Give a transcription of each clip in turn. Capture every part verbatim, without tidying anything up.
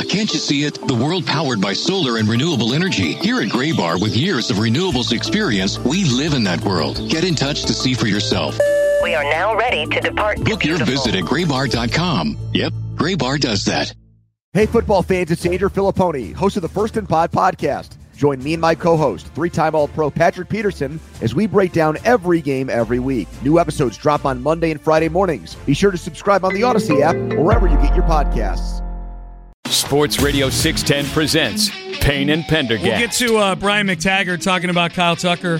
can't you see it? The world powered by solar and renewable energy. Here at Graybar, with years of renewables experience, we live in that world. Get in touch to see for yourself. We are now ready to depart. Book your visit at graybar dot com. Yep, Graybar does that. Hey, football fans, it's Andrew Filipponi, host of the First and Pod podcast. Join me and my co-host, three-time All-Pro Patrick Peterson, as we break down every game every week. New episodes drop on Monday and Friday mornings. Be sure to subscribe on the Odyssey app or wherever you get your podcasts. Sports Radio six ten presents Payne and Pendergast. We'll get to uh, Brian McTaggart talking about Kyle Tucker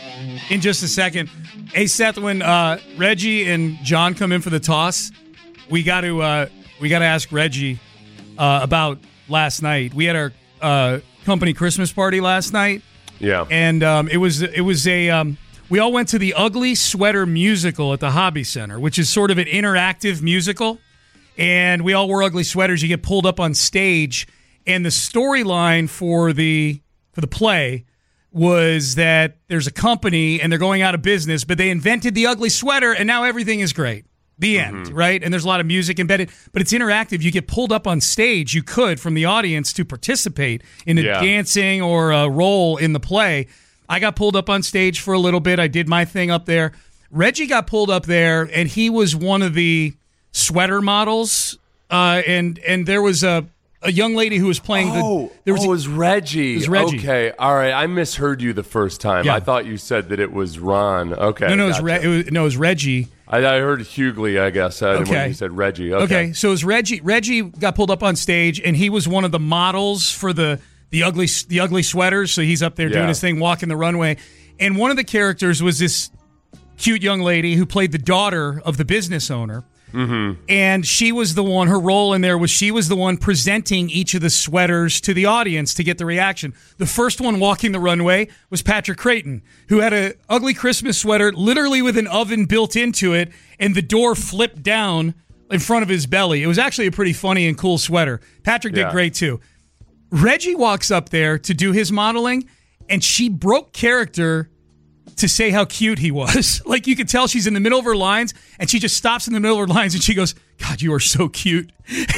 in just a second. Hey, Seth, when uh, Reggie and John come in for the toss, we got to uh, we got to ask Reggie uh, about last night. We had our uh, company Christmas party last night. Yeah, and um, it was it was a um, we all went to the Ugly Sweater musical at the Hobby Center, which is sort of an interactive musical. And we all wore ugly sweaters. You get pulled up on stage, and the storyline for the for the play was that there's a company and they're going out of business, but they invented the ugly sweater, and now everything is great. The end, mm-hmm. right? And there's a lot of music embedded, but it's interactive. You get pulled up on stage. You could, from the audience, to participate in a yeah. dancing or a role in the play. I got pulled up on stage for a little bit. I did my thing up there. Reggie got pulled up there, and he was one of the sweater models, uh, and and there was a a young lady who was playing oh, the. There was oh, a, it was Reggie. It was Reggie. Okay, all right. I misheard you the first time. Yeah. I thought you said that it was Ron. Okay, no, no, gotcha. it, was Re- it was no, it was Reggie. I, I heard Hughley, I guess. I okay, when you said Reggie. Okay. okay, so it was Reggie. Reggie got pulled up on stage, and he was one of the models for the the ugly the ugly sweaters. So he's up there yeah. doing his thing, walking the runway, and one of the characters was this cute young lady who played the daughter of the business owner. Mm-hmm. And she was the one, her role in there was she was the one presenting each of the sweaters to the audience to get the reaction. The first one walking the runway was Patrick Creighton, who had an ugly Christmas sweater literally with an oven built into it, and the door flipped down in front of his belly. It was actually a pretty funny and cool sweater. Patrick did yeah. great too. Reggie walks up there to do his modeling, and she broke character to say how cute he was. Like, you could tell she's in the middle of her lines, and she just stops in the middle of her lines, and she goes, God, you are so cute.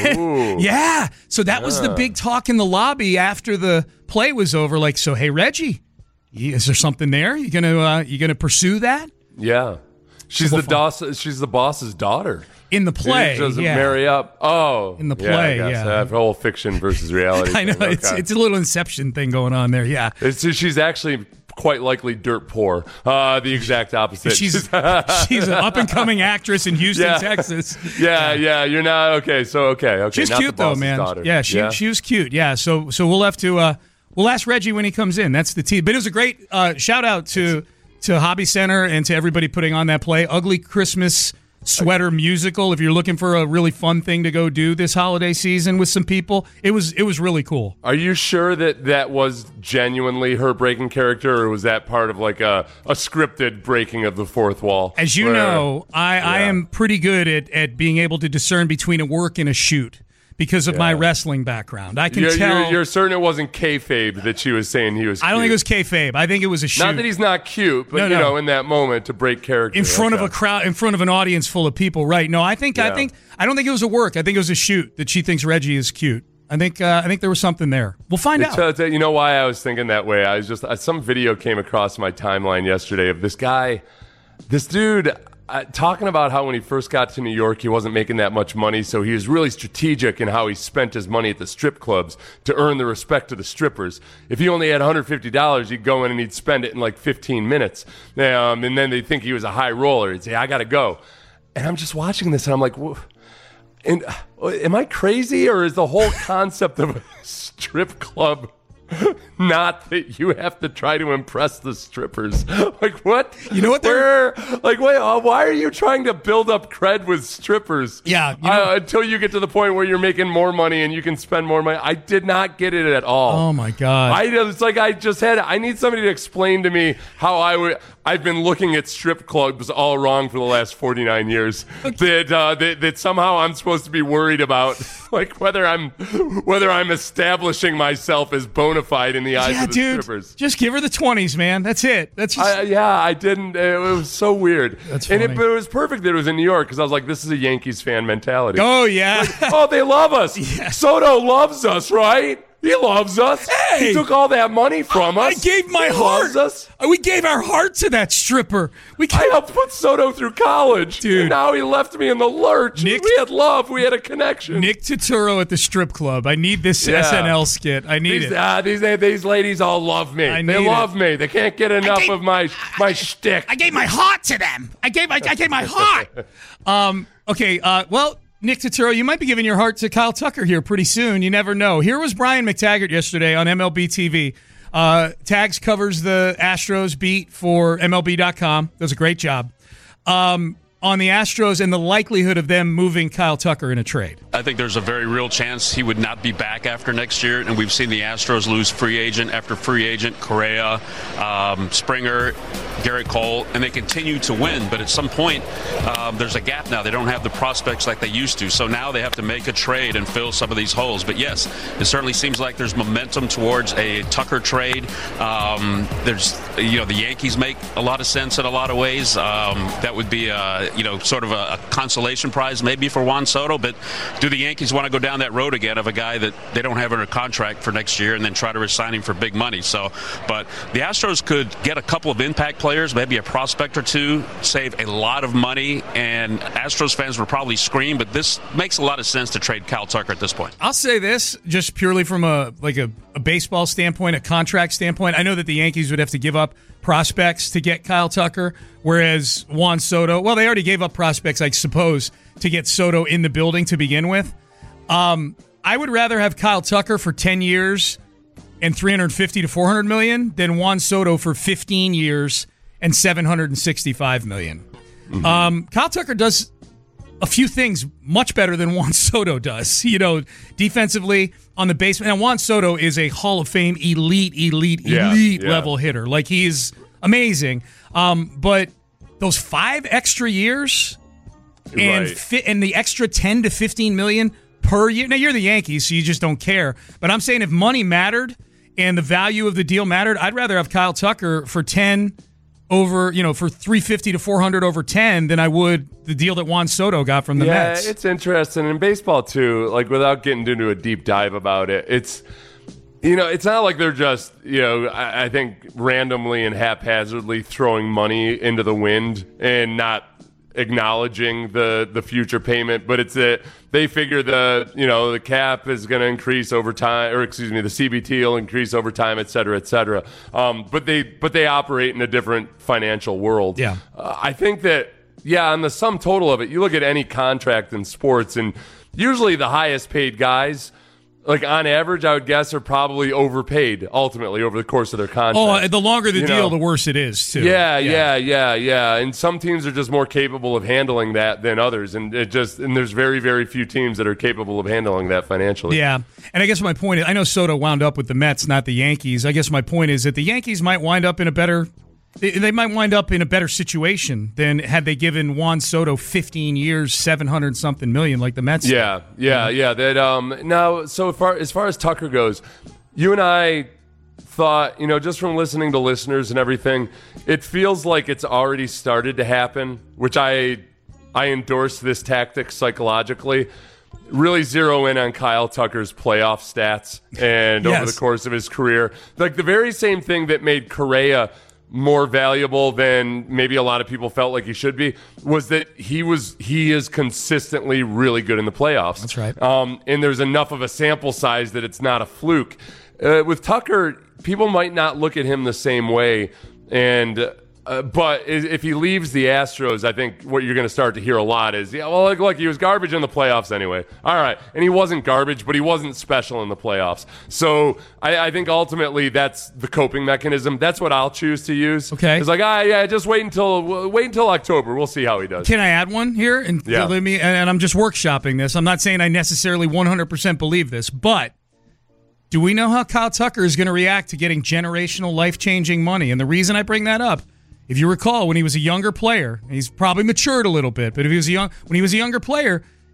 yeah. So that yeah. was the big talk in the lobby after the play was over. Like, so, hey, Reggie, is there something there? You gonna uh, you gonna pursue that? Yeah. She's the boss. She's the boss's daughter. In the play, she doesn't yeah. marry up. Oh, in the play, yeah. I yeah. That whole fiction versus reality. I know thing. it's Okay. it's a little Inception thing going on there. Yeah, it's, she's actually quite likely dirt poor. Uh, the exact opposite. She's she's an up and coming actress in Houston, yeah. Texas. Yeah, yeah. You're not okay. So okay, okay. She's not cute the though, man. Daughter. Yeah, she yeah? she was cute. Yeah, so so we'll have to uh, we'll ask Reggie when he comes in. That's the tea. But it was a great uh, shout out to to Hobby Center and to everybody putting on that play. Ugly Christmas Sweater musical. If you're looking for a really fun thing to go do this holiday season with some people, it was it was really cool. Are you sure that that was genuinely her breaking character, or was that part of like a, a scripted breaking of the fourth wall? As you where, know, I, yeah. I am pretty good at, at being able to discern between a work and a shoot because of yeah. my wrestling background. I can you're, tell. You're, you're certain it wasn't kayfabe that she was saying he was cute. I don't think it was kayfabe. I think it was a shoot. Not that he's not cute, but no, you no. know, in that moment to break character in front okay. of a crowd, in front of an audience full of people, right? No, I think, yeah. I think, I don't think it was a work. I think it was a shoot that she thinks Reggie is cute. I think, uh, I think there was something there. We'll find it's, out. Uh, you know why I was thinking that way? I was just uh, some video came across my timeline yesterday of this guy, this dude. Uh, talking about how when he first got to New York, he wasn't making that much money, so he was really strategic in how he spent his money at the strip clubs to earn the respect of the strippers. If he only had one hundred fifty dollars, he'd go in and he'd spend it in like fifteen minutes. Um, and then they'd think he was a high roller. He'd say, I got to go. And I'm just watching this, and I'm like, whoa. And, uh, am I crazy, or is the whole concept of a strip club not that you have to try to impress the strippers? Like, what? You know what? Where, like, wait, uh, why are you trying to build up cred with strippers? Yeah. You know, uh, until you get to the point where you're making more money and you can spend more money. I did not get it at all. Oh, my God. I It's like I just had, I need somebody to explain to me how I would, I've been looking at strip clubs all wrong for the last forty-nine years. that, uh, that that somehow I'm supposed to be worried about, like whether I'm whether I'm establishing myself as bona fide in in the eyes yeah, of the dude, strippers. Just give her the twenties, man. That's it. That's just. I, yeah, I didn't. It was so weird. That's and funny. it, but it was perfect that it was in New York because I was like, this is a Yankees fan mentality. Oh yeah. Like, oh, they love us. Yeah. Soto loves us, right? He loves us. Hey! He took all that money from I us. gave my he heart. Loves us. We gave our heart to that stripper. We I gave, helped put Soto through college. Dude. And now he left me in the lurch. Nick- we had love. We had a connection. Nick Turturro at the strip club. I need this Yeah. S N L skit. I need These, it. uh, these, these ladies all love me. I They need love it. me. They can't get enough gave- of my my shtick. I gave my heart to them. I gave my I gave my heart. Um, okay, uh, well, Nick Turturro, you might be giving your heart to Kyle Tucker here pretty soon. You never know. Here was Brian McTaggart yesterday on M L B T V. Uh, Tags covers the Astros beat for M L B dot com. Does a great job. Um, on the Astros and the likelihood of them moving Kyle Tucker in a trade. I think there's a very real chance he would not be back after next year, and we've seen the Astros lose free agent after free agent, Correa, um, Springer, Garrett Cole, and they continue to win. But at some point, um, there's a gap now. They don't have the prospects like they used to, so now they have to make a trade and fill some of these holes. But yes, it certainly seems like there's momentum towards a Tucker trade. Um, there's, you know, the Yankees make a lot of sense in a lot of ways. Um, that would be, a, you know, sort of a, a consolation prize maybe for Juan Soto. But do the Yankees want to go down that road again of a guy that they don't have under contract for next year and then try to resign him for big money? So, but the Astros could get a couple of impact players, maybe a prospect or two, save a lot of money, and Astros fans would probably scream, but this makes a lot of sense to trade Kyle Tucker at this point. I'll say this, just purely from a like a, a baseball standpoint, a contract standpoint. I know that the Yankees would have to give up prospects to get Kyle Tucker, whereas Juan Soto, well, they already gave up prospects, I suppose, to get Soto in the building to begin with. Um, I would rather have Kyle Tucker for ten years and three hundred fifty to four hundred million than Juan Soto for fifteen years and seven hundred sixty-five million. Mm-hmm. Um, Kyle Tucker does a few things much better than Juan Soto does, you know, defensively on the base. And Juan Soto is a Hall of Fame elite, elite, Yeah, elite yeah. level hitter. Like, he's amazing. Um, but those five extra years and Right. fi- and the extra ten to fifteen million per year. Now, you're the Yankees, so you just don't care. But I'm saying if money mattered and the value of the deal mattered, I'd rather have Kyle Tucker for ten over, you know, for three fifty to four hundred over ten than I would the deal that Juan Soto got from the yeah, Mets. it's interesting in baseball too. Like, without getting into a deep dive about it, it's, you know, it's not like they're just, you know, I, I think randomly and haphazardly throwing money into the wind and not acknowledging the the future payment, but it's that they figure the, you know, the cap is going to increase over time, or excuse me, the C B T will increase over time, et cetera, et cetera. Um, but they but they operate in a different financial world. Yeah. Uh, I think that, yeah, on the sum total of it, you look at any contract in sports, and usually the highest paid guys, like on average, I would guess, are probably overpaid ultimately over the course of their contract. Oh, the longer the You deal, know? the worse it is, too. Yeah, yeah, yeah, yeah. And some teams are just more capable of handling that than others, and it just and there's very, very few teams that are capable of handling that financially. Yeah. And I guess my point is, I know Soto wound up with the Mets, not the Yankees. I guess my point is that the Yankees might wind up in a better they, they might wind up in a better situation than had they given Juan Soto fifteen years, seven hundred something million like the Mets. Yeah, yeah, yeah. That um now so far as far as Tucker goes, you and I thought, you know, just from listening to listeners and everything, it feels like it's already started to happen, which I I endorse this tactic psychologically. Really zero in on Kyle Tucker's playoff stats and Yes. over the course of his career. Like the very same thing that made Correa more valuable than maybe a lot of people felt like he should be was that he was he is consistently really good in the playoffs. That's right. Um, and there's enough of a sample size that it's not a fluke. Uh, with Tucker, people might not look at him the same way, and uh, but i- if he leaves the Astros, I think what you're going to start to hear a lot is, yeah, well, look, look, he was garbage in the playoffs anyway. All right, and he wasn't garbage, but he wasn't special in the playoffs. So I, I think ultimately that's the coping mechanism. That's what I'll choose to use. Okay. It's like, ah, yeah, just wait until wait until October. We'll see how he does. Can I add one here? And Yeah. let me, and, and I'm just workshopping this. I'm not saying I necessarily one hundred percent believe this, but do we know how Kyle Tucker is going to react to getting generational, life-changing money? And the reason I bring that up, if you recall, when he was a younger player, he's probably matured a little bit, but if he was a young, when he was a younger player,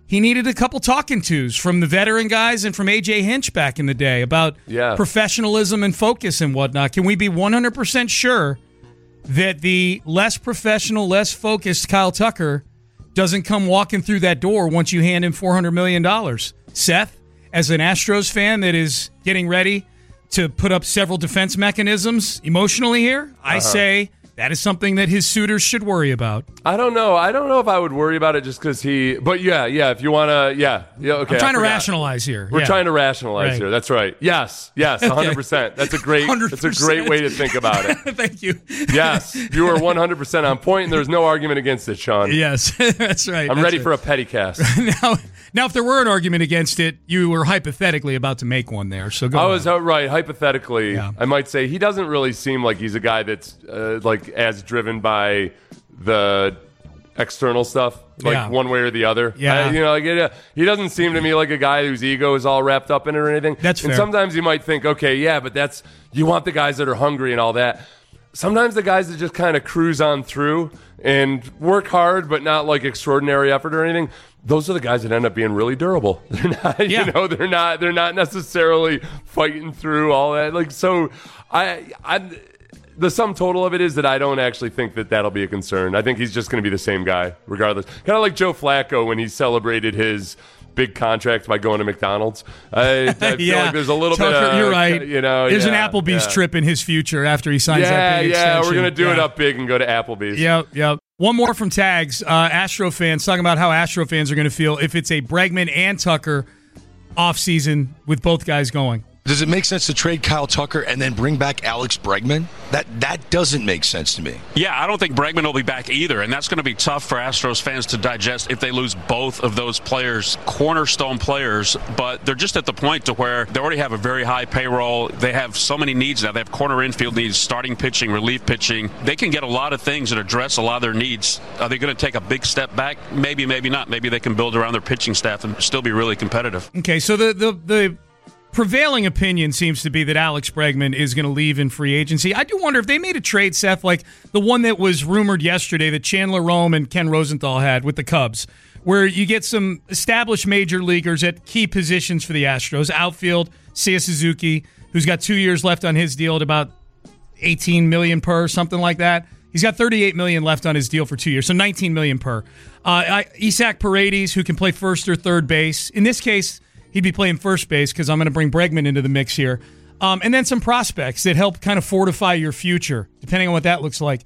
he needed a couple talking tos from the veteran guys and from A J Hinch back in the day about yeah. professionalism and focus and whatnot. Can we be one hundred percent sure that the less professional, less focused Kyle Tucker doesn't come walking through that door once you hand him four hundred million dollars? Seth, as an Astros fan that is getting ready to put up several defense mechanisms emotionally here, I uh-huh. say that is something that his suitors should worry about. I don't know. I don't know if I would worry about it just because he. But yeah, yeah. If you want to, yeah, yeah. Okay. I'm trying to rationalize here. We're yeah. trying to rationalize right. here. That's right. Yes, yes, one hundred percent. That's a great. one hundred percent. That's a great way to think about it. Thank you. Yes, you are one hundred percent on point, and there's no argument against it, Sean. Yes, that's right. I'm that's ready right. for a petty cast. now, now, if there were an argument against it, you were hypothetically about to make one there. So go. I on. was uh, right. Hypothetically, yeah. I might say he doesn't really seem like he's a guy that's uh, like as driven by the external stuff, like yeah. one way or the other. Yeah, I, you know, like it, he doesn't seem to me like a guy whose ego is all wrapped up in it or anything. That's fair. And sometimes you might think, okay, yeah, but that's you want the guys that are hungry and all that. Sometimes the guys that just kind of cruise on through and work hard, but not like extraordinary effort or anything. Those are the guys that end up being really durable. They're not, yeah. you know, they're not, they're not necessarily fighting through all that. Like, so I, I, the sum total of it is that I don't actually think that that'll be a concern. I think he's just going to be the same guy, regardless. Kind of like Joe Flacco when he celebrated his big contract by going to McDonald's. I, I feel yeah. like there's a little Tucker, bit of, you're right. You know, there's yeah, an Applebee's yeah. trip in his future after he signs yeah, that big yeah, extension. we're going to do yeah. it up big and go to Applebee's. Yep, yep. One more from Tags. Uh, Astro fans talking about how Astro fans are going to feel if it's a Bregman and Tucker offseason with both guys going. Does it make sense to trade Kyle Tucker and then bring back Alex Bregman? That that doesn't make sense to me. Yeah, I don't think Bregman will be back either, and that's going to be tough for Astros fans to digest if they lose both of those players, cornerstone players. But they're just at the point to where they already have a very high payroll. They have so many needs now. They have corner infield needs, starting pitching, relief pitching. They can get a lot of things that address a lot of their needs. Are they going to take a big step back? Maybe, maybe not. Maybe they can build around their pitching staff and still be really competitive. Okay, so the the the. prevailing opinion seems to be that Alex Bregman is going to leave in free agency. I do wonder if they made a trade, Seth, like the one that was rumored yesterday that Chandler Rome and Ken Rosenthal had with the Cubs, where you get some established major leaguers at key positions for the Astros. Outfield, Seiya Suzuki, who's got two years left on his deal at about eighteen million dollars per, something like that. He's got thirty-eight million dollars left on his deal for two years, so nineteen million dollars per. Uh, Isaac Paredes, who can play first or third base. In this case, he'd be playing first base because I'm going to bring Bregman into the mix here. Um, and then some prospects that help kind of fortify your future, depending on what that looks like.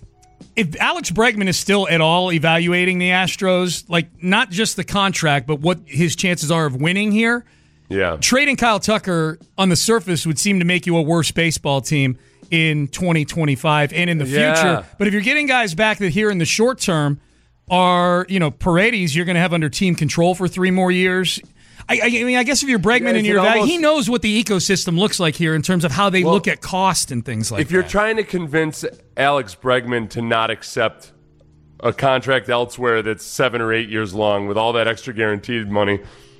If Alex Bregman is still at all evaluating the Astros, like not just the contract, but what his chances are of winning here, yeah, trading Kyle Tucker on the surface would seem to make you a worse baseball team in twenty twenty-five and in the yeah. future. But if you're getting guys back that here in the short term are, you know, Paredes, you're going to have under team control for three more years. I, I mean, I guess if you're Bregman yeah, and you're almost, he knows what the ecosystem looks like here in terms of how they well, look at cost and things like that. If you're that. trying to convince Alex Bregman to not accept a contract elsewhere that's seven or eight years long with all that extra guaranteed money,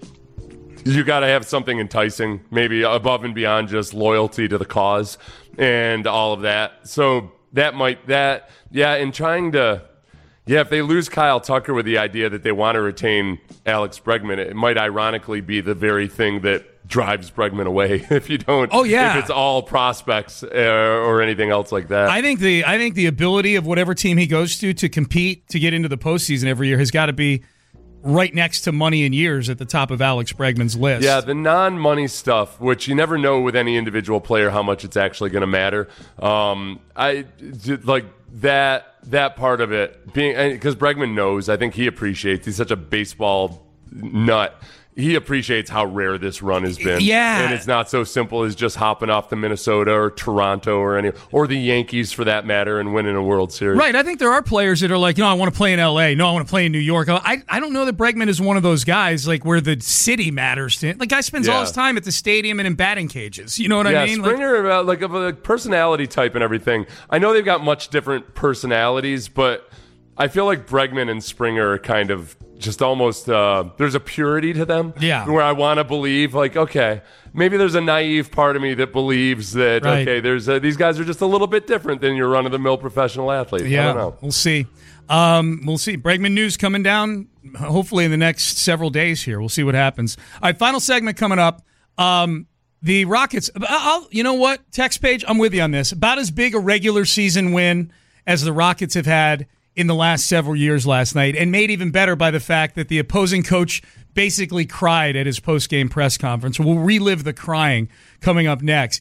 you got to have something enticing, maybe above and beyond just loyalty to the cause and all of that. So that might, that, yeah, in trying to, yeah, if they lose Kyle Tucker with the idea that they want to retain Alex Bregman, it might ironically be the very thing that drives Bregman away if you don't. Oh yeah, if it's all prospects uh, or anything else like that. I think the I think the ability of whatever team he goes to to compete to get into the postseason every year has got to be right next to money and years at the top of Alex Bregman's list. Yeah, the non-money stuff, which you never know with any individual player how much it's actually going to matter. Um, I like that. That part of it, being because Bregman knows, I think he appreciates. He's such a baseball nut. He appreciates how rare this run has been. Yeah, and it's not so simple as just hopping off the Minnesota or Toronto or any or the Yankees for that matter and winning a World Series. Right. I think there are players that are like, no, I want to play in L A. No, I want to play in New York. I I don't know that Bregman is one of those guys like where the city matters to him. Like guy spends yeah. all his time at the stadium and in batting cages. You know what yeah, I mean? Springer, like, uh, like of a personality type and everything. I know they've got much different personalities, but I feel like Bregman and Springer are kind of just almost uh, there's a purity to them. Yeah. Where I want to believe, like, okay, maybe there's a naive part of me that believes that Right. okay, there's a, these guys are just a little bit different than your run of the mill professional athletes. Yeah, I don't know. We'll see. Um, we'll see. Bregman news coming down hopefully in the next several days here. We'll see what happens. All right, final segment coming up. Um, the Rockets, I'll, you know what, text page, I'm with you on this. About as big a regular season win as the Rockets have had in the last several years last night, and made even better by the fact that the opposing coach basically cried at his post-game press conference. We'll relive the crying coming up next.